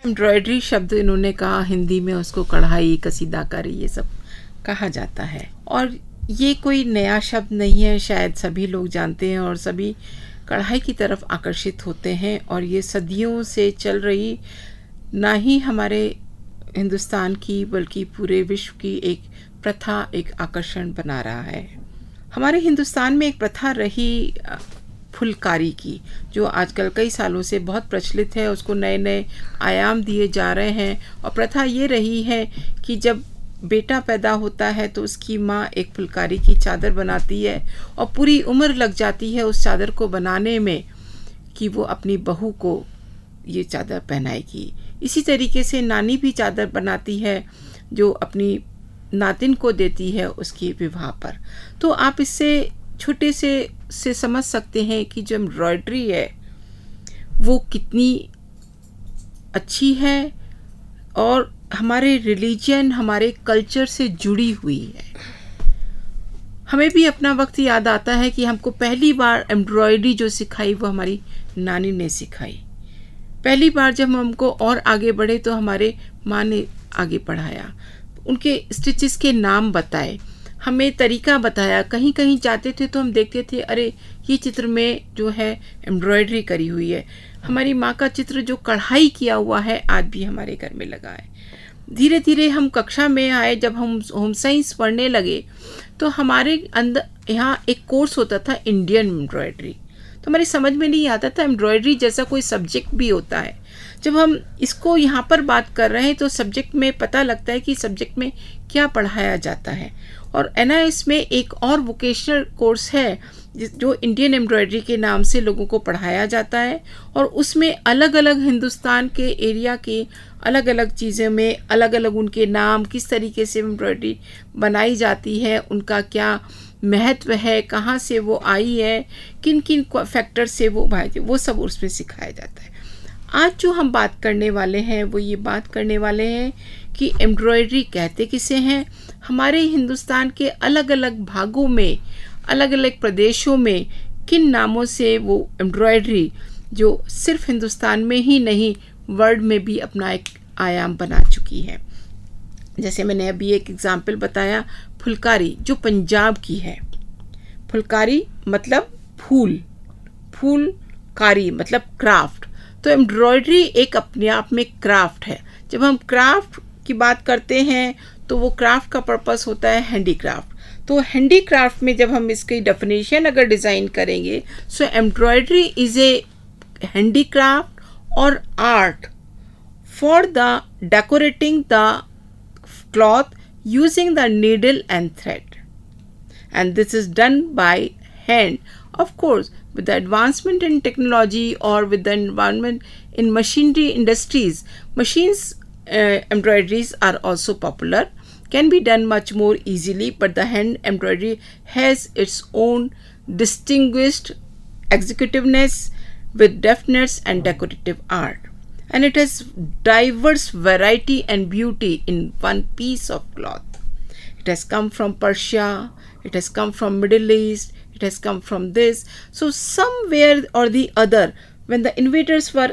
Embroidery शब्द इन्होंने कहा, हिंदी में उसको कढ़ाई, कसीदाकारी ये सब कहा जाता है। और ये कोई नया शब्द नहीं है, शायद सभी लोग जानते हैं और सभी कढ़ाई की तरफ आकर्षित होते हैं। और ये सदियों से चल रही ना ही हमारे हिंदुस्तान की बल्कि पूरे विश्व की एक प्रथा, एक आकर्षण बना रहा है। हमारे हिंदुस्तान में एक प्रथा रही फुलकारी की, जो आजकल कई सालों से बहुत प्रचलित है। उसको नए नए आयाम दिए जा रहे हैं। और प्रथा ये रही है कि जब बेटा पैदा होता है तो उसकी माँ एक फुलकारी की चादर बनाती है और पूरी उम्र लग जाती है उस चादर को बनाने में कि वो अपनी बहू को ये चादर पहनाएगी। इसी तरीके से नानी भी चादर बनाती है जो अपनी नातिन को देती है उसकी विवाह पर। तो आप इससे छोटे से समझ सकते हैं कि जो एम्ब्रॉयडरी है वो कितनी अच्छी है और हमारे रिलीजन, हमारे कल्चर से जुड़ी हुई है। हमें भी अपना वक्त याद आता है कि हमको पहली बार एम्ब्रॉयडरी जो सिखाई वो हमारी नानी ने सिखाई। पहली बार जब हमको और आगे बढ़े तो हमारे माँ ने आगे पढ़ाया, उनके स्टिचेस के नाम बताए, हमें तरीका बताया। कहीं कहीं जाते थे तो हम देखते थे, अरे ये चित्र में जो है एम्ब्रॉयडरी करी हुई है। हमारी माँ का चित्र जो कढ़ाई किया हुआ है आज भी हमारे घर में लगा है। धीरे धीरे हम कक्षा में आए, जब हम होम साइंस पढ़ने लगे तो हमारे अंदर यहाँ एक कोर्स होता था इंडियन एम्ब्रॉयडरी। तो हमारी समझ में नहीं आता था एम्ब्रॉयडरी जैसा कोई सब्जेक्ट भी होता है। जब हम इसको यहाँ पर बात कर रहे हैं तो सब्जेक्ट में पता लगता है कि सब्जेक्ट में क्या पढ़ाया जाता है। और NIS में एक और वोकेशनल कोर्स है जो इंडियन एम्ब्रॉयडरी के नाम से लोगों को पढ़ाया जाता है। और उसमें अलग अलग हिंदुस्तान के एरिया के अलग अलग चीज़ों में अलग अलग उनके नाम, किस तरीके से एम्ब्रॉयडरी बनाई जाती है, उनका क्या महत्व है, कहाँ से वो आई है, किन किन फैक्टर से वो भाई, वो सब उसमें सिखाया जाता है। आज जो हम बात करने वाले हैं वो ये बात करने वाले हैं कि एम्ब्रॉयडरी कहते किसे हैं। हमारे हिंदुस्तान के अलग अलग भागों में, अलग अलग प्रदेशों में किन नामों से वो एम्ब्रॉयडरी जो सिर्फ हिंदुस्तान में ही नहीं वर्ल्ड में भी अपना एक आयाम बना चुकी है। जैसे मैंने अभी एक एग्जाम्पल बताया, फुलकारी जो पंजाब की है। फुलकारी मतलब फूल, फूलकारी मतलब क्राफ्ट। तो एम्ब्रॉयडरी एक अपने आप में क्राफ्ट है। जब हम क्राफ्ट की बात करते हैं तो वो क्राफ्ट का पर्पस होता है हैंडीक्राफ्ट। तो हैंडीक्राफ्ट में जब हम इसकी डेफिनेशन अगर डिज़ाइन करेंगे, so embroidery is a handicraft और art for the decorating the cloth using the needle and thread, and this is done by hand. Of course, with the advancement in technology or with the advancement in machinery industries, machines embroideries are also popular, can be done much more easily, but the hand embroidery has its own distinguished executiveness with deftness and decorative art. And it has diverse variety and beauty in one piece of cloth. It has come from Persia, it has come from Middle East, it has come from this. So somewhere or the other, when the invaders were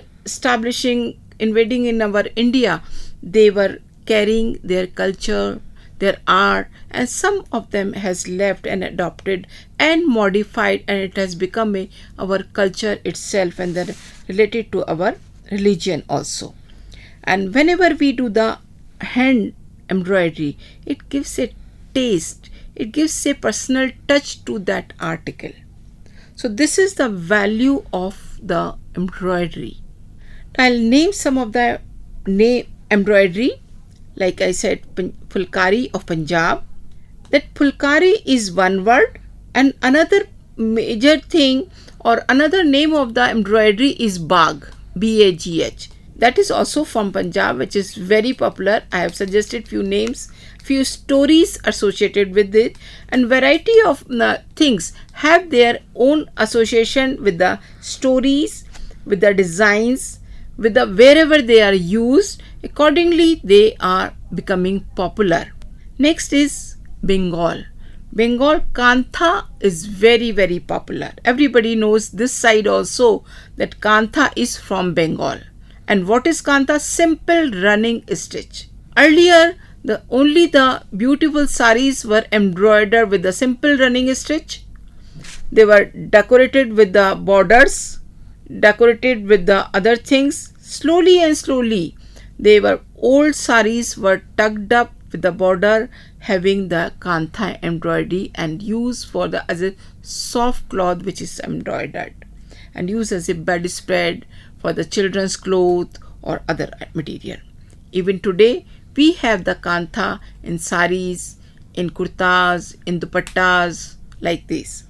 invading in our India, they were carrying their culture, their art, and some of them has left and adopted and modified, and it has become our culture itself and then related to our religion also. And whenever we do the hand embroidery, it gives a taste, it gives a personal touch to that article. So this is the value of the embroidery. I'll name some of the embroidery. Like I said, Fulkari of Punjab. That Fulkari is one word, and another major thing or another name of the embroidery is Bagh. BAGH. That is also from Punjab, which is very popular. I have suggested few names, few stories associated with it, and variety of things have their own association with the stories, with the designs, with the wherever they are used. Accordingly, they are becoming popular. Next is Bengal. Bengal Kantha is very, very popular. Everybody knows this side also that Kantha is from Bengal. And what is kantha? Simple running stitch. Earlier, only the beautiful saris were embroidered with the simple running stitch. They were decorated with the borders, decorated with the other things. Slowly and slowly, old saris were tucked up with the border having the kantha embroidery and used as a soft cloth which is embroidered and used as a bedspread for the children's clothes or other material. Even today, we have the kantha in saris, in kurtas, in dupattas, like this.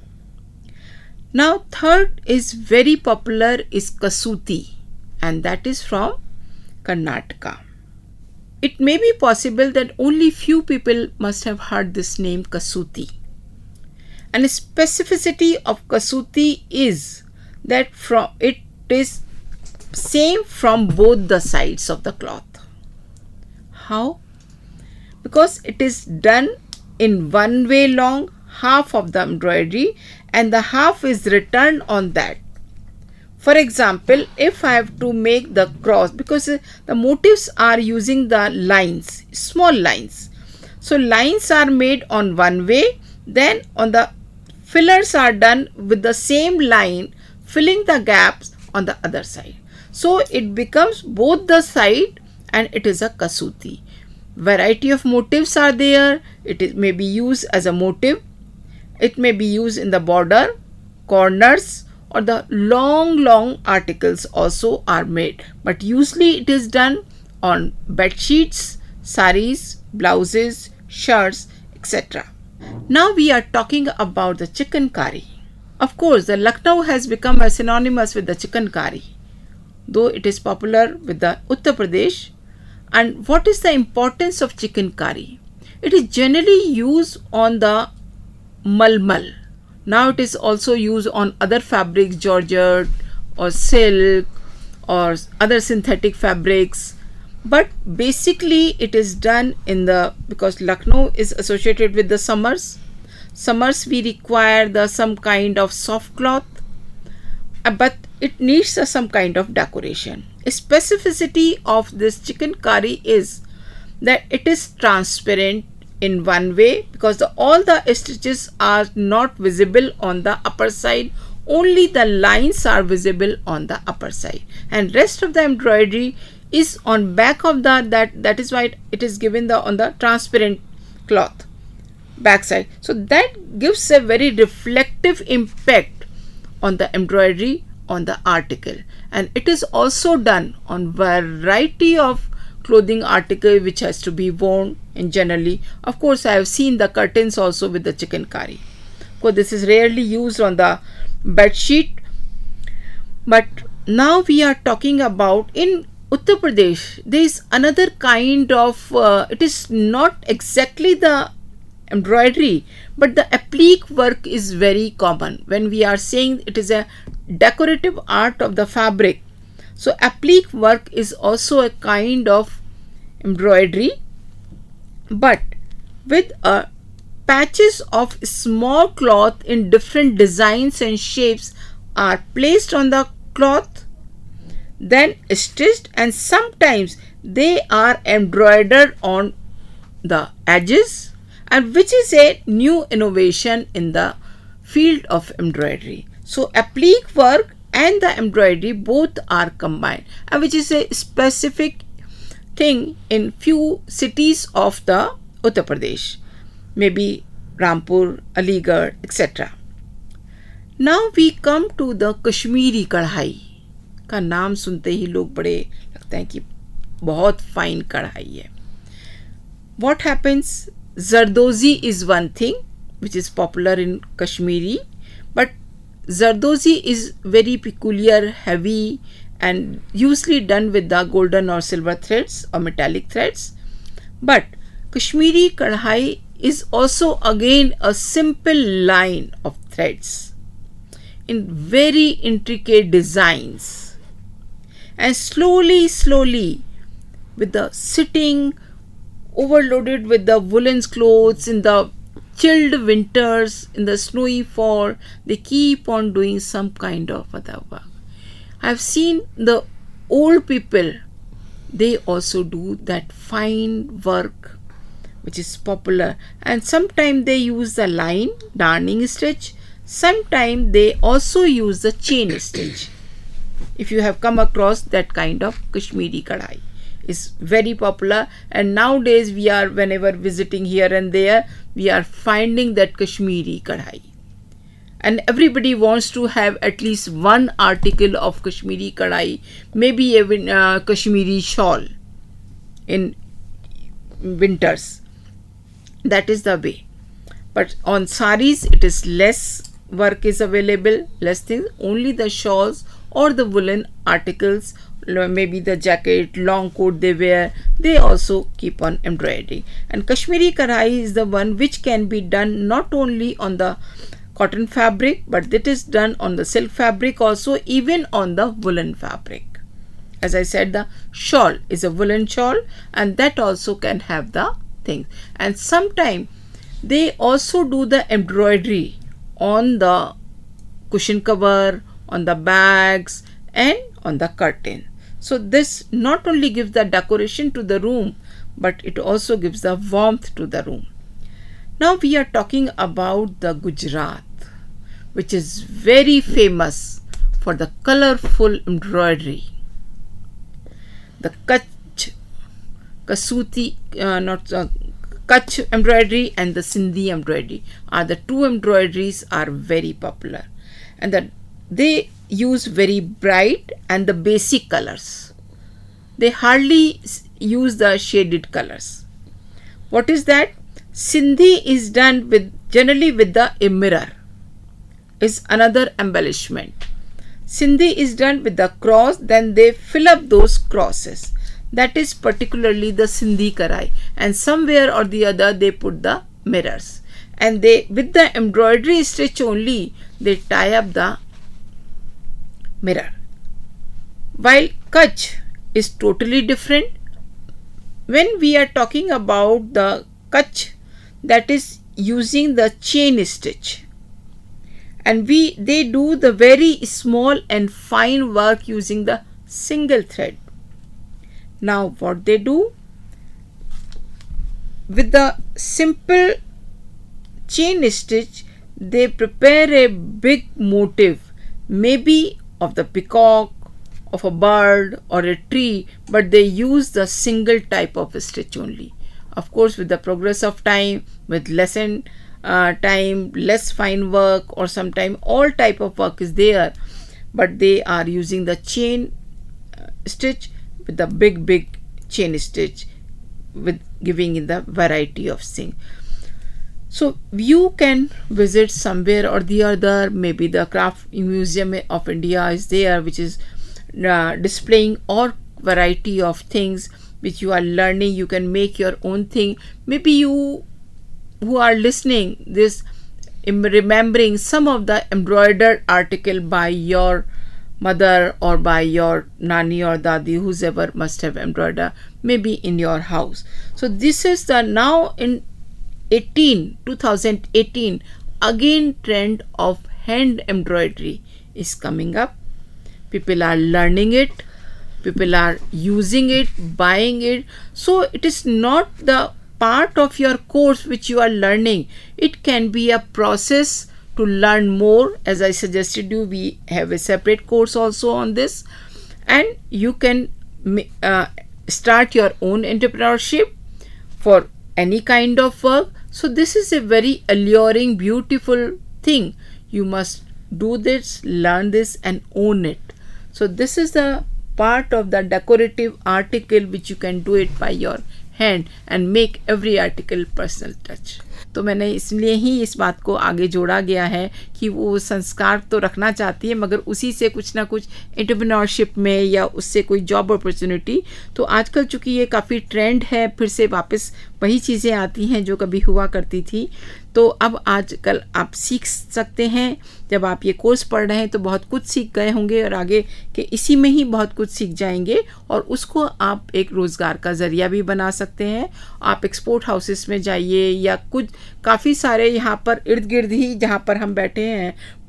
Now, third is very popular is kasuti, and that is from Karnataka. It may be possible that only few people must have heard this name kasuti. And the specificity of kasuti is that it is same from both the sides of the cloth. How? Because it is done in one way long, half of the embroidery, and the half is returned on that. For example, if I have to make the cross, because the motifs are using the lines, small lines. So lines are made on one way, then on the fillers are done with the same line, filling the gaps on the other side. So it becomes both the side and it is a kasuti. Variety of motifs are there. May be used as a motif. It may be used in the border, corners, or the long articles also are made. But usually it is done on bed sheets, saris, blouses, shirts, etc. Now we are talking about the chikankari. Of course, the Lucknow has become synonymous with the chikankari, though it is popular with the Uttar Pradesh. And what is the importance of chikankari? It is generally used on the malmal. Now it is also used on other fabrics, georgette or silk or other synthetic fabrics. But basically it is done because Lucknow is associated with the summers. Summers we require some kind of soft cloth, but it needs some kind of decoration. A specificity of this chikankari is that it is transparent in one way, because all the stitches are not visible on the upper side, only the lines are visible on the upper side, and rest of the embroidery is on back of that is why it is given on the transparent cloth back side. So that gives a very reflective impact on the embroidery on the article, and it is also done on variety of clothing article which has to be worn. And generally, of course, I have seen the curtains also with the chikankari. Of course, this is rarely used on the bed sheet. But now we are talking about in Uttar Pradesh, there is another kind of, it is not exactly the embroidery, but the applique work is very common. When we are saying it is a decorative art of the fabric, so applique work is also a kind of embroidery, but with patches of small cloth in different designs and shapes are placed on the cloth, then stitched, and sometimes they are embroidered on the edges, and which is a new innovation in the field of embroidery. So applique work and the embroidery both are combined, and which is a specific thing in few cities of the Uttar Pradesh, maybe Rampur, Aligarh, etc. Now we come to the Kashmiri कढ़ाई का नाम सुनते ही लोग बड़े लगता है कि बहुत फाइन कढ़ाई है. What happens? Zardozi is one thing which is popular in Kashmiri, but Zardozi is very peculiar, heavy, and usually done with the golden or silver threads or metallic threads. But Kashmiri kadhai is also again a simple line of threads in very intricate designs, and slowly with the sitting overloaded with the woolen clothes in the chilled winters, in the snowy fall, they keep on doing some kind of other work. I have seen the old people, they also do that fine work which is popular, and sometimes they use the line darning stitch, sometimes they also use the chain stitch. If you have come across that kind of Kashmiri kadhai, is very popular, and nowadays we are, whenever visiting here and there, we are finding that Kashmiri kadhai, and everybody wants to have at least one article of Kashmiri kadhai, maybe even Kashmiri shawl in winters. That is the way. But on saris, it is less work is available, less things, only the shawls or the woolen articles, maybe the jacket, long coat they wear, they also keep on embroidering. And Kashmiri kadhai is the one which can be done not only on the cotton fabric, but it is done on the silk fabric also, even on the woolen fabric. As I said, the shawl is a woolen shawl, and that also can have the things. And sometimes they also do the embroidery on the cushion cover, on the bags, and on the curtain. So this not only gives the decoration to the room, but it also gives the warmth to the room. Now we are talking about the Gujarat, which is very famous for the colorful embroidery. The Kutch embroidery and the Sindhi embroidery are the two embroideries are very popular, and that they use very bright and the basic colors. They hardly use the shaded colors. What is that? Sindhi is done with generally with the mirror, is another embellishment. Sindhi is done with the cross, then they fill up those crosses. That is particularly the Sindhi kadhai, and somewhere or the other they put the mirrors, and they, with the embroidery stitch only, they tie up the mirror. While Kutch is totally different. When we are talking about the Kutch, that is using the chain stitch, and they do the very small and fine work using the single thread. Now what they do, with the simple chain stitch, they prepare a big motif, maybe of the peacock, of a bird or a tree, but they use the single type of stitch only. Of course, with the progress of time, with lesson time, less fine work, or sometime all type of work is there, but they are using the chain stitch with the big chain stitch, with giving in the variety of things. So you can visit somewhere or the other, maybe the Craft Museum of India is there, which is displaying all variety of things which you are learning. You can make your own thing. Maybe you who are listening this, remembering some of the embroidered article by your mother or by your nani or dadi, whoever must have embroidered, maybe in your house. So this is the now in 2018 again trend of hand embroidery is coming up. People are learning it, people are using it, buying it. So it is not the part of your course which you are learning. It can be a process to learn more. As I suggested you, we have a separate course also on this, and you can start your own entrepreneurship for any kind of work. So this is a very alluring, beautiful thing. You must do this, learn this, and own it. So this is the part of the decorative article which you can do it by your hand and make every article personal touch. तो मैंने इसलिए ही इस बात को आगे जोड़ा गया है कि वो संस्कार तो रखना चाहती है, मगर उसी से कुछ ना कुछ एंटरप्रेन्योरशिप में या उससे कोई जॉब अपॉर्चुनिटी. तो आजकल चूँकि ये काफ़ी ट्रेंड है, फिर से वापस वही चीज़ें आती हैं जो कभी हुआ करती थी. तो अब आजकल आप सीख सकते हैं. जब आप ये कोर्स पढ़ रहे हैं तो बहुत कुछ सीख गए होंगे और आगे के इसी में ही बहुत कुछ सीख जाएंगे, और उसको आप एक रोज़गार का ज़रिया भी बना सकते हैं. आप एक्सपोर्ट हाउसेस में जाइए, या कुछ काफ़ी सारे यहाँ पर इर्द गिर्द ही जहाँ पर हम बैठे हैं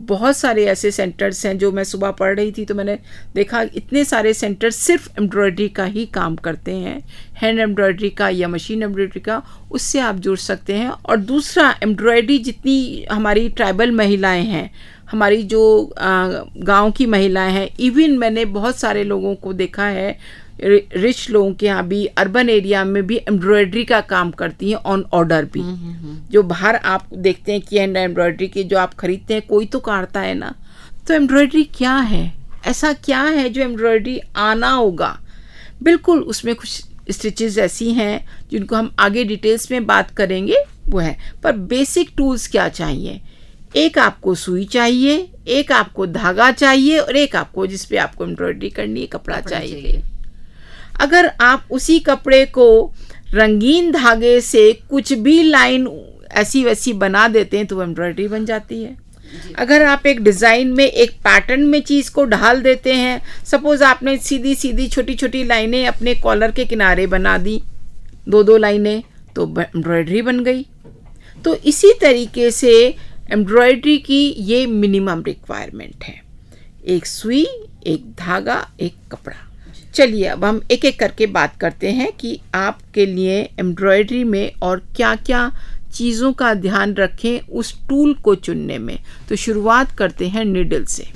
बहुत सारे ऐसे सेंटर्स हैं, जो मैं सुबह पढ़ रही थी तो मैंने देखा इतने सारे सेंटर्स सिर्फ एम्ब्रॉयडरी का ही काम करते हैं, हैंड एम्ब्रॉयडरी का या मशीन एम्ब्रॉयडरी का, उससे आप जुड़ सकते हैं। और दूसरा, एम्ब्रॉयडरी जितनी हमारी ट्राइबल महिलाएं हैं, हमारी जो गांव की महिलाएं हैं, इवन मैंने बहुत सारे लोगों को देखा है, रिच लोगों के यहाँ भी, अर्बन एरिया में भी एम्ब्रॉयडरी का काम करती हैं ऑन ऑर्डर भी। जो बाहर आप देखते हैं कि हैंड एम्ब्रॉयडरी की जो आप खरीदते हैं, कोई तो काटता है ना। तो एम्ब्रॉयडरी क्या है, ऐसा क्या है जो एम्ब्रॉयडरी आना होगा? बिल्कुल, उसमें कुछ स्टिचेस ऐसी हैं जिनको हम आगे डिटेल्स में बात करेंगे, वो है। पर बेसिक टूल्स क्या चाहिए? एक आपको सुई चाहिए, एक आपको धागा चाहिए, और एक आपको जिस पे आपको एम्ब्रॉयडरी करनी है कपड़ा चाहिए। अगर आप उसी कपड़े को रंगीन धागे से कुछ भी लाइन ऐसी वैसी बना देते हैं तो एम्ब्रॉयडरी बन जाती है। अगर आप एक डिज़ाइन में, एक पैटर्न में चीज़ को ढाल देते हैं, सपोज आपने सीधी सीधी छोटी छोटी लाइनें अपने कॉलर के किनारे बना दी, 2-2 लाइनें, तो एम्ब्रॉयडरी बन गई। तो इसी तरीके से एम्ब्रॉयडरी की ये मिनिमम रिक्वायरमेंट है, एक सुई, एक धागा, एक कपड़ा। चलिए अब हम एक एक करके बात करते हैं कि आपके लिए एम्ब्रॉयडरी में और क्या क्या चीज़ों का ध्यान रखें उस टूल को चुनने में। तो शुरुआत करते हैं नीडल से।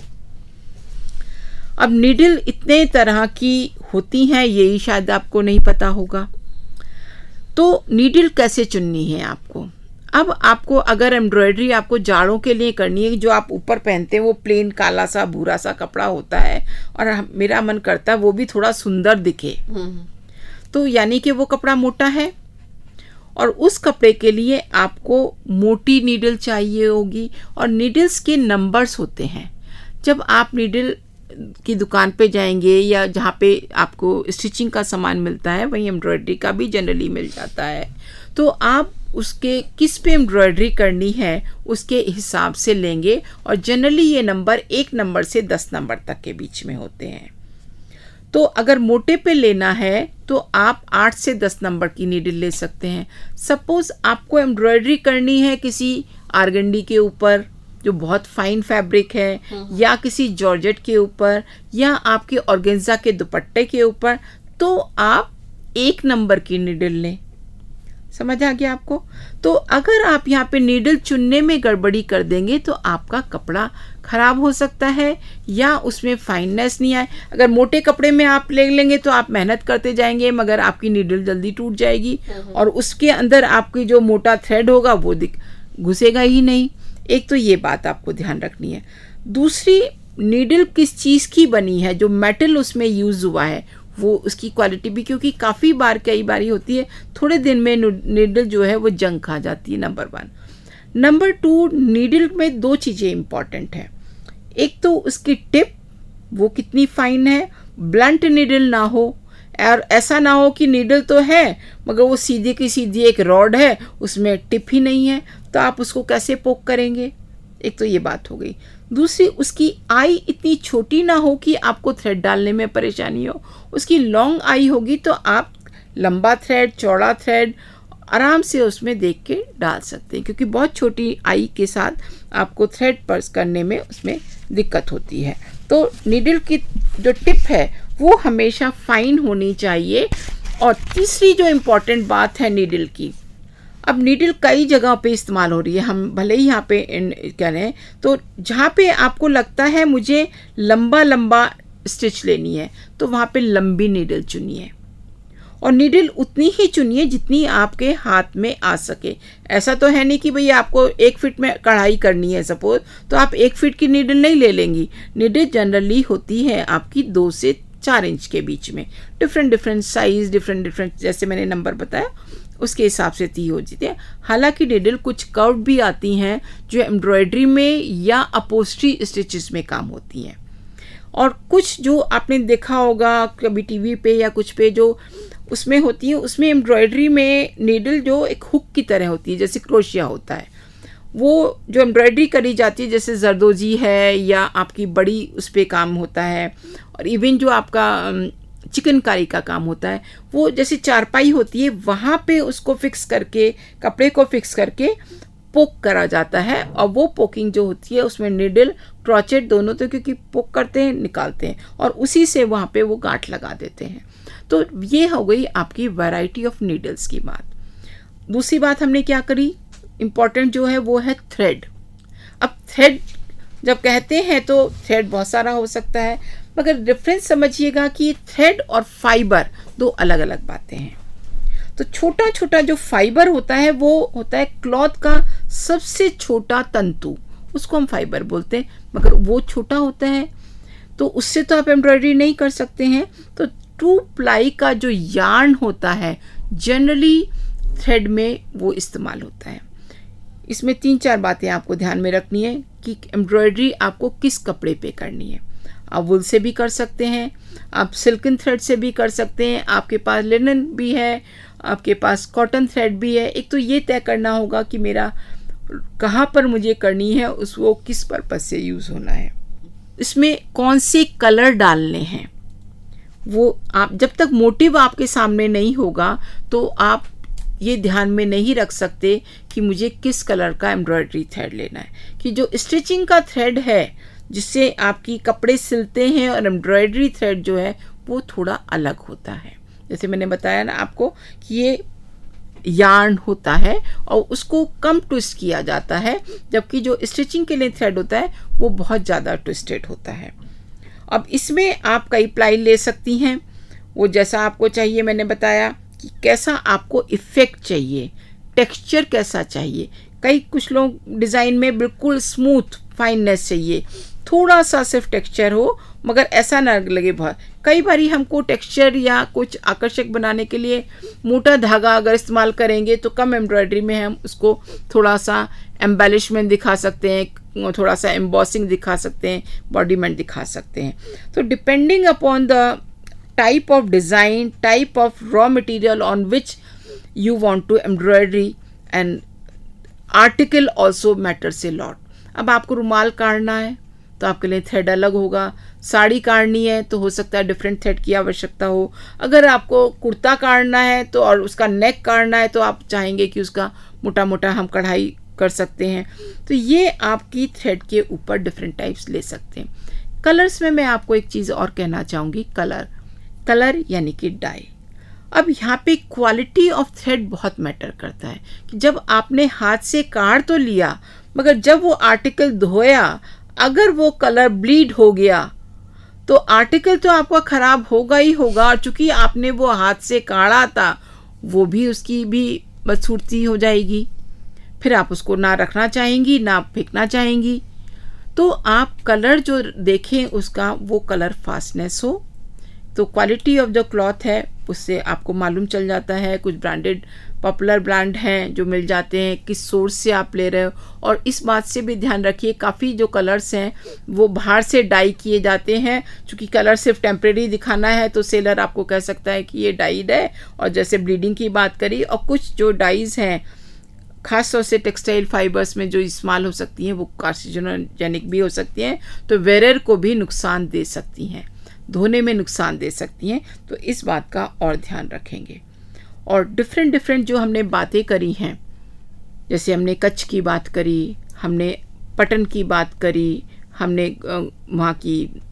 अब नीडल इतने तरह की होती हैं, यही शायद आपको नहीं पता होगा। तो नीडल कैसे चुननी है आपको? अब आपको अगर एम्ब्रॉयडरी आपको जाड़ों के लिए करनी है, जो आप ऊपर पहनते हैं वो प्लेन काला सा भूरा सा कपड़ा होता है, और मेरा मन करता है वो भी थोड़ा सुंदर दिखे, तो यानी कि वो कपड़ा मोटा है, और उस कपड़े के लिए आपको मोटी नीडल चाहिए होगी। और नीडल्स के नंबर्स होते हैं। जब आप नीडल की दुकान पे जाएंगे या जहाँ पे आपको स्टिचिंग का सामान मिलता है, वहीं एम्ब्रॉयडरी का भी जनरली मिल जाता है, तो आप उसके किस पे एम्ब्रॉयडरी करनी है उसके हिसाब से लेंगे। और जनरली ये नंबर 1 नंबर से 10 नंबर तक के बीच में होते हैं। तो अगर मोटे पे लेना है तो आप 8 से 10 नंबर की नीडल ले सकते हैं। सपोज आपको एम्ब्रॉयडरी करनी है किसी आर्गेंडी के ऊपर जो बहुत फाइन फैब्रिक है, या किसी जॉर्जेट के ऊपर, या आपके ऑर्गेन्जा के दुपट्टे के ऊपर, तो आप 1 नंबर की नीडल लें। समझ आ गया आपको? तो अगर आप यहाँ पे नीडल चुनने में गड़बड़ी कर देंगे तो आपका कपड़ा खराब हो सकता है, या उसमें फाइननेस नहीं आए। अगर मोटे कपड़े में आप ले लेंगे तो आप मेहनत करते जाएंगे, मगर आपकी नीडल जल्दी टूट जाएगी, और उसके अंदर आपकी जो मोटा थ्रेड होगा वो घुसेगा ही नहीं। एक तो ये बात आपको ध्यान रखनी है। दूसरी, नीडल किस चीज़ की बनी है, जो मेटल उसमें यूज़ हुआ है वो उसकी क्वालिटी भी, क्योंकि कई बारी होती है थोड़े दिन में नीडल जो है वो जंग खा जाती है, नंबर 1। नंबर 2, नीडल में 2 चीज़ें इंपॉर्टेंट हैं। एक तो उसकी टिप, वो कितनी फाइन है, ब्लंट नीडल ना हो, और ऐसा ना हो कि नीडल तो है मगर वो सीधी की सीधी एक रॉड है, उसमें टिप ही नहीं है, तो आप उसको कैसे पोक करेंगे? एक तो ये बात हो गई। दूसरी, उसकी आई इतनी छोटी ना हो कि आपको थ्रेड डालने में परेशानी हो। उसकी लॉन्ग आई होगी तो आप लंबा थ्रेड, चौड़ा थ्रेड आराम से उसमें देख के डाल सकते हैं, क्योंकि बहुत छोटी आई के साथ आपको थ्रेड पर्स करने में उसमें दिक्कत होती है। तो नीडल की जो टिप है वो हमेशा फाइन होनी चाहिए। और तीसरी जो इम्पॉर्टेंट बात है नीडल की, अब नीडल कई जगह पे इस्तेमाल हो रही है, हम भले ही यहाँ पे कह रहे हैं, तो जहाँ पे आपको लगता है मुझे लंबा लंबा स्टिच लेनी है तो वहाँ पे लंबी नीडल चुनिए, और नीडल उतनी ही चुनिए जितनी आपके हाथ में आ सके। ऐसा तो है नहीं कि भई आपको 1 फीट में कढ़ाई करनी है सपोज, तो आप 1 फीट की नीडल नहीं ले लेंगी। नीडल जनरली होती है आपकी 2 से 4 इंच के बीच में, डिफरेंट साइज, डिफरेंट जैसे मैंने नंबर बताया उसके हिसाब से ती हो जाती है। हालांकि नीडल कुछ कर्व भी आती हैं जो एम्ब्रॉयडरी में या अपोस्ट्री स्टिचेस में काम होती हैं, और कुछ जो आपने देखा होगा कभी टीवी पे या कुछ पे जो उसमें होती है, उसमें एम्ब्रॉयडरी में नीडल जो एक हुक की तरह होती है, जैसे क्रोशिया होता है, वो जो एम्ब्रॉयडरी करी जाती है, जैसे जरदोजी है या आपकी बड़ी उस पर काम होता है, और इवन जो आपका चिकनकारी का काम होता है, वो जैसे चारपाई होती है वहाँ पे उसको फिक्स करके, कपड़े को फिक्स करके पोक करा जाता है, और वो पोकिंग जो होती है उसमें निडल क्रॉचेट दोनों, तो क्योंकि पोक करते हैं निकालते हैं और उसी से वहाँ पे वो गांठ लगा देते हैं। तो ये हो गई आपकी वैरायटी ऑफ नीडल्स की बात। दूसरी बात हमने क्या करी, इम्पॉर्टेंट जो है वो है थ्रेड। अब थ्रेड जब कहते हैं तो थ्रेड बहुत सारा हो सकता है, मगर डिफरेंस समझिएगा कि थ्रेड और फाइबर दो अलग अलग बातें हैं। तो छोटा छोटा जो फाइबर होता है वो होता है क्लॉथ का सबसे छोटा तंतु, उसको हम फाइबर बोलते हैं, मगर वो छोटा होता है तो उससे तो आप एम्ब्रॉयडरी नहीं कर सकते हैं। तो 2 प्लाई का जो यार्न होता है जनरली थ्रेड में वो इस्तेमाल होता है। इसमें 3-4 बातें आपको ध्यान में रखनी है कि एम्ब्रॉयडरी आपको किस कपड़े पे करनी है। आप वुल से भी कर सकते हैं, आप सिल्कन थ्रेड से भी कर सकते हैं, आपके पास लिनन भी है, आपके पास कॉटन थ्रेड भी है। एक तो ये तय करना होगा कि मेरा कहाँ पर मुझे करनी है, उसको किस पर्पस से यूज़ होना है, इसमें कौन से कलर डालने हैं। वो आप जब तक मोटिव आपके सामने नहीं होगा तो आप ये ध्यान में नहीं रख सकते कि मुझे किस कलर का एम्ब्रॉयडरी थ्रेड लेना है। कि जो स्टिचिंग का थ्रेड है जिससे आपकी कपड़े सिलते हैं, और एम्ब्रॉयडरी थ्रेड जो है वो थोड़ा अलग होता है। जैसे मैंने बताया ना आपको कि ये यार्न होता है और उसको कम ट्विस्ट किया जाता है, जबकि जो स्टिचिंग के लिए थ्रेड होता है वो बहुत ज़्यादा ट्विस्टेड होता है। अब इसमें आप कई प्लाई ले सकती हैं, वो जैसा आपको चाहिए। मैंने बताया कि कैसा आपको इफ़ेक्ट चाहिए, टेक्सचर कैसा चाहिए। कुछ लोग डिज़ाइन में बिल्कुल स्मूथ फाइननेस चाहिए, थोड़ा सा सिर्फ टेक्सचर हो मगर ऐसा ना लगे बहुत। कई बार हमको टेक्सचर या कुछ आकर्षक बनाने के लिए मोटा धागा अगर इस्तेमाल करेंगे तो कम एम्ब्रॉयडरी में हम उसको थोड़ा सा एम्बेलिशमेंट दिखा सकते हैं, थोड़ा सा एम्बॉसिंग दिखा सकते हैं, बॉडीमेंट दिखा सकते हैं। तो depending upon the type of design, type of raw material on which you want to embroidery, and article also matters a lot. अब आपको रुमाल काटना है तो आपके लिए थ्रेड अलग होगा, साड़ी काटनी है तो हो सकता है डिफरेंट थ्रेड की आवश्यकता हो। अगर आपको कुर्ता काटना है तो और उसका नेक काटना है तो आप चाहेंगे कि उसका मोटा मोटा हम कढ़ाई कर सकते हैं। तो ये आपकी थ्रेड के ऊपर डिफरेंट टाइप्स ले सकते हैं। कलर्स में मैं आपको एक चीज़ और कहना चाहूँगी, कलर यानी कि डाई। अब यहाँ पे क्वालिटी ऑफ थ्रेड बहुत मैटर करता है कि जब आपने हाथ से काट तो लिया, मगर जब वो आर्टिकल धोया अगर वो कलर ब्लीड हो गया तो आर्टिकल तो आपका ख़राब होगा ही होगा, और चूँकि आपने वो हाथ से काटा था वो भी उसकी भी बदसूरती हो जाएगी, फिर आप उसको ना रखना चाहेंगी ना फेंकना चाहेंगी। तो आप कलर जो देखें उसका वो कलर फास्टनेस हो, तो क्वालिटी ऑफ जो क्लॉथ है उससे आपको मालूम चल जाता है। कुछ ब्रांडेड पॉपुलर ब्रांड हैं जो मिल जाते हैं, किस सोर्स से आप ले रहे हो। और इस बात से भी ध्यान रखिए, काफ़ी जो कलर्स हैं वो बाहर से डाई किए जाते हैं। चूँकि कलर सिर्फ टेम्प्रेरी दिखाना है तो सेलर आपको कह सकता है कि ये डाइड है, और जैसे ब्लीडिंग की बात करी, और कुछ जो डाइज़ हैं खास तौर से टेक्सटाइल फाइबर्स में जो इस्तेमाल हो सकती हैं वो कार्सिनोजेनिक भी हो सकती हैं, तो वेयर को भी नुकसान दे सकती हैं, धोने में नुकसान दे सकती हैं। तो इस बात का और ध्यान रखेंगे। और डिफरेंट जो हमने बातें करी हैं, जैसे हमने कच्छ की बात करी, हमने पटन की बात करी, हमने वहाँ की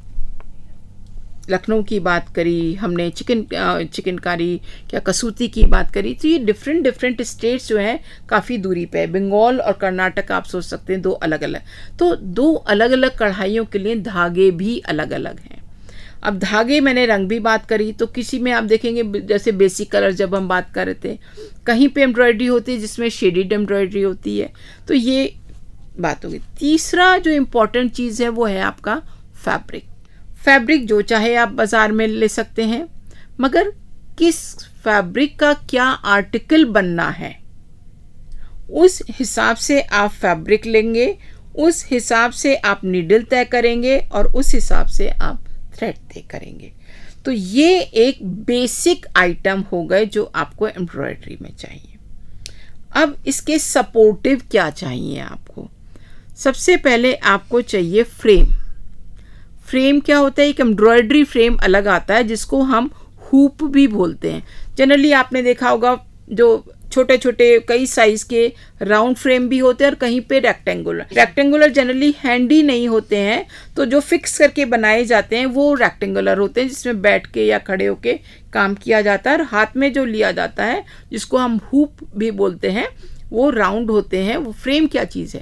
लखनऊ की बात करी, हमने चिकनकारी क्या कसूती की बात करी। तो ये डिफरेंट स्टेट्स जो हैं काफ़ी दूरी पे है। बंगाल और कर्नाटक आप सोच सकते हैं दो अलग अलग, तो दो अलग अलग कढ़ाइयों के लिए धागे भी अलग अलग हैं। अब धागे मैंने रंग भी बात करी, तो किसी में आप देखेंगे जैसे बेसिक कलर जब हम बात कर रहे थे, कहीं पे एम्ब्रॉयडरी होती है जिसमें शेडेड एम्ब्रॉयडरी होती है, तो ये बात होगी। तीसरा जो इम्पोर्टेंट चीज़ है वो है आपका फैब्रिक जो चाहे आप बाज़ार में ले सकते हैं, मगर किस फैब्रिक का क्या आर्टिकल बनना है उस हिसाब से आप फैब्रिक लेंगे, उस हिसाब से आप नीडल तय करेंगे और उस हिसाब से आप थ्रेड तय करेंगे। तो ये एक बेसिक आइटम हो गए जो आपको एम्ब्रॉयडरी में चाहिए। अब इसके सपोर्टिव क्या चाहिए आपको? सबसे पहले आपको चाहिए फ्रेम क्या होता है? एक एम्ब्रॉयडरी फ्रेम अलग आता है जिसको हम हुप भी बोलते हैं। जनरली आपने देखा होगा जो छोटे छोटे कई साइज के राउंड फ्रेम भी होते हैं और कहीं पे रेक्टेंगुलर जनरली हैंडी नहीं होते हैं, तो जो फिक्स करके बनाए जाते हैं वो रेक्टेंगुलर होते हैं, जिसमें बैठ के या खड़े होके काम किया जाता है। और हाथ में जो लिया जाता है जिसको हम हुप भी बोलते हैं, वो राउंड होते हैं। वो फ्रेम क्या चीज़ है,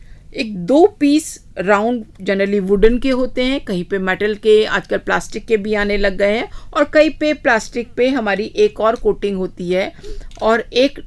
एक 2 पीस राउंड जनरली वुडन के होते हैं, कहीं पे मेटल के, आजकल प्लास्टिक के भी आने लग गए हैं, और कहीं पे प्लास्टिक पे हमारी एक और कोटिंग होती है और एक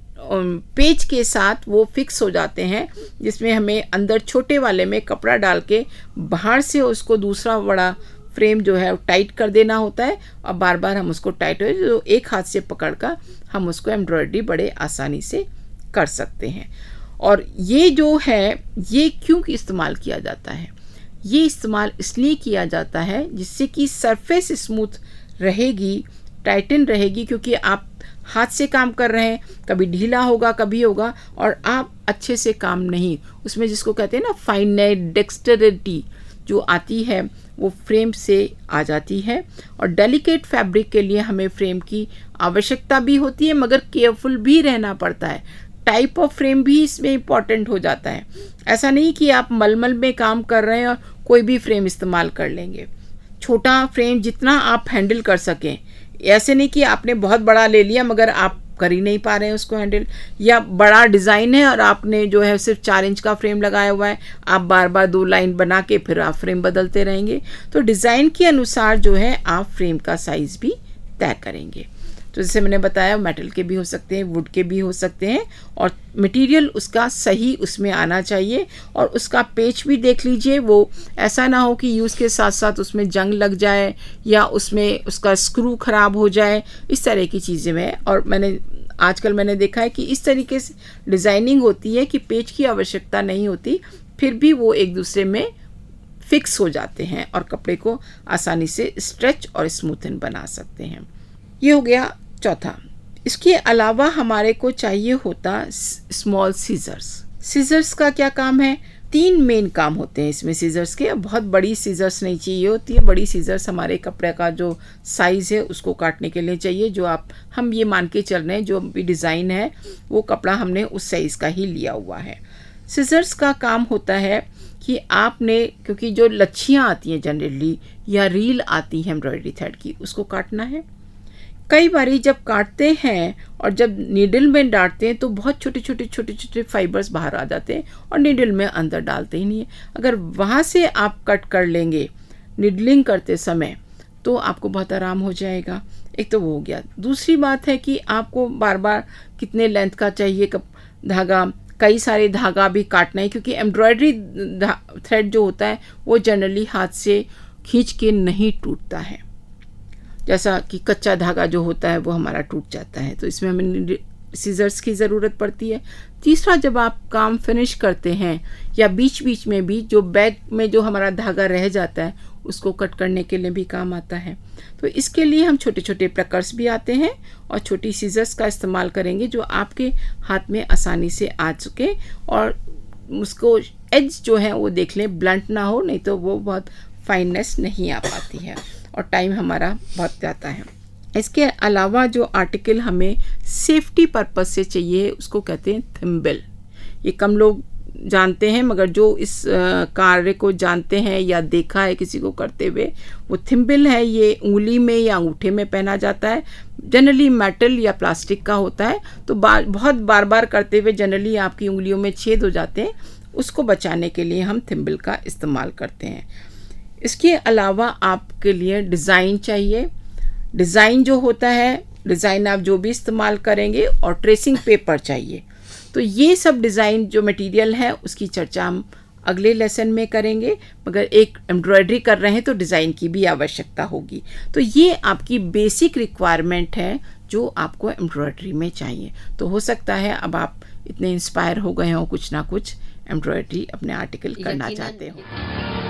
पेज के साथ वो फिक्स हो जाते हैं, जिसमें हमें अंदर छोटे वाले में कपड़ा डाल के बाहर से उसको दूसरा बड़ा फ्रेम जो है टाइट कर देना होता है, और बार बार हम उसको टाइट हो जो एक हाथ से पकड़ कर हम उसको एम्ब्रॉयडरी बड़े आसानी से कर सकते हैं। और ये जो है, ये क्यों इस्तेमाल किया जाता है, ये इस्तेमाल इसलिए किया जाता है जिससे कि सरफेस स्मूथ रहेगी, टाइटन रहेगी, क्योंकि आप हाथ से काम कर रहे हैं, कभी ढीला होगा कभी होगा, और आप अच्छे से काम नहीं, उसमें जिसको कहते हैं ना फाइनाइट डेक्स्टरिटी जो आती है वो फ्रेम से आ जाती है। और डेलिकेट फैब्रिक के लिए हमें फ्रेम की आवश्यकता भी होती है, मगर केयरफुल भी रहना पड़ता है। टाइप ऑफ फ्रेम भी इसमें इम्पॉर्टेंट हो जाता है। ऐसा नहीं कि आप मलमल में काम कर रहे हैं और कोई भी फ्रेम इस्तेमाल कर लेंगे। छोटा फ्रेम जितना आप हैंडल कर सकें, ऐसे नहीं कि आपने बहुत बड़ा ले लिया मगर आप कर ही नहीं पा रहे हैं उसको हैंडल, या बड़ा डिज़ाइन है और आपने जो है सिर्फ 4 इंच का फ्रेम लगाया हुआ है, आप बार बार 2 लाइन बना के फिर आप फ्रेम बदलते रहेंगे। तो डिज़ाइन के अनुसार जो है आप फ्रेम का साइज़ भी तय करेंगे। तो जैसे मैंने बताया, मेटल के भी हो सकते हैं, वुड के भी हो सकते हैं, और मटेरियल उसका सही उसमें आना चाहिए। और उसका पेच भी देख लीजिए, वो ऐसा ना हो कि यूज़ के साथ साथ उसमें जंग लग जाए या उसमें उसका स्क्रू ख़राब हो जाए, इस तरह की चीज़ें में। और आजकल मैंने देखा है कि इस तरीके से डिज़ाइनिंग होती है कि पेच की आवश्यकता नहीं होती, फिर भी वो एक दूसरे में फिक्स हो जाते हैं और कपड़े को आसानी से स्ट्रेच और स्मूथन बना सकते हैं। ये हो गया चौथा। इसके अलावा हमारे को चाहिए होता स्मॉल सीजर्स का क्या काम है? 3 मेन काम होते हैं इसमें सीजर्स के। बहुत बड़ी सीजर्स नहीं चाहिए होती है, बड़ी सीजर्स हमारे कपड़े का जो साइज़ है उसको काटने के लिए चाहिए, जो हम ये मान के चल रहे हैं जो भी डिज़ाइन है वो कपड़ा हमने उस साइज़ का ही लिया हुआ है। सीजर्स का काम होता है कि आपने, क्योंकि जो लच्छियाँ आती हैं जनरली या रील आती है एम्ब्रॉयडरी थ्रेड की, उसको काटना है। कई बारी जब काटते हैं और जब नीडल में डालते हैं तो बहुत छोटे छोटे फाइबर्स बाहर आ जाते हैं और नीडल में अंदर डालते ही नहीं है। अगर वहाँ से आप कट कर लेंगे नीडलिंग करते समय तो आपको बहुत आराम हो जाएगा। एक तो वो हो गया। दूसरी बात है कि आपको बार बार कितने लेंथ का चाहिए धागा, कई सारे धागा भी काटना है, क्योंकि एम्ब्रॉयडरी थ्रेड जो होता है वो जनरली हाथ से खींच के नहीं टूटता है, जैसा कि कच्चा धागा जो होता है वो हमारा टूट जाता है। तो इसमें हमें सीजर्स की ज़रूरत पड़ती है। तीसरा, जब आप काम फिनिश करते हैं या बीच बीच में भी जो बैग में जो हमारा धागा रह जाता है उसको कट करने के लिए भी काम आता है। तो इसके लिए हम छोटे छोटे प्लकर्स भी आते हैं और छोटी सीजर्स का इस्तेमाल करेंगे जो आपके हाथ में आसानी से आ सके, और उसको एज जो है वो देख लें ब्लंट ना हो, नहीं तो वो बहुत फाइननेस नहीं आ पाती है और टाइम हमारा बहुत जाता है। इसके अलावा जो आर्टिकल हमें सेफ्टी पर्पस से चाहिए उसको कहते हैं थिम्बल। ये कम लोग जानते हैं, मगर जो इस कार्य को जानते हैं या देखा है किसी को करते हुए, वो थिम्बल है। ये उंगली में या अंगूठे में पहना जाता है, जनरली मेटल या प्लास्टिक का होता है। तो बहुत बार बार करते हुए जनरली आपकी उंगलियों में छेद हो जाते हैं, उसको बचाने के लिए हम थिम्बल का इस्तेमाल करते हैं। इसके अलावा आपके लिए डिज़ाइन चाहिए। डिज़ाइन जो होता है, डिज़ाइन आप जो भी इस्तेमाल करेंगे, और ट्रेसिंग पेपर चाहिए। तो ये सब डिज़ाइन जो मटेरियल है उसकी चर्चा हम अगले लेसन में करेंगे, मगर एक एम्ब्रॉयडरी कर रहे हैं तो डिज़ाइन की भी आवश्यकता होगी। तो ये आपकी बेसिक रिक्वायरमेंट है जो आपको एम्ब्रॉयडरी में चाहिए। तो हो सकता है अब आप इतने इंस्पायर हो गए हो, कुछ ना कुछ एम्ब्रॉयडरी अपने आर्टिकल करना चाहते हो।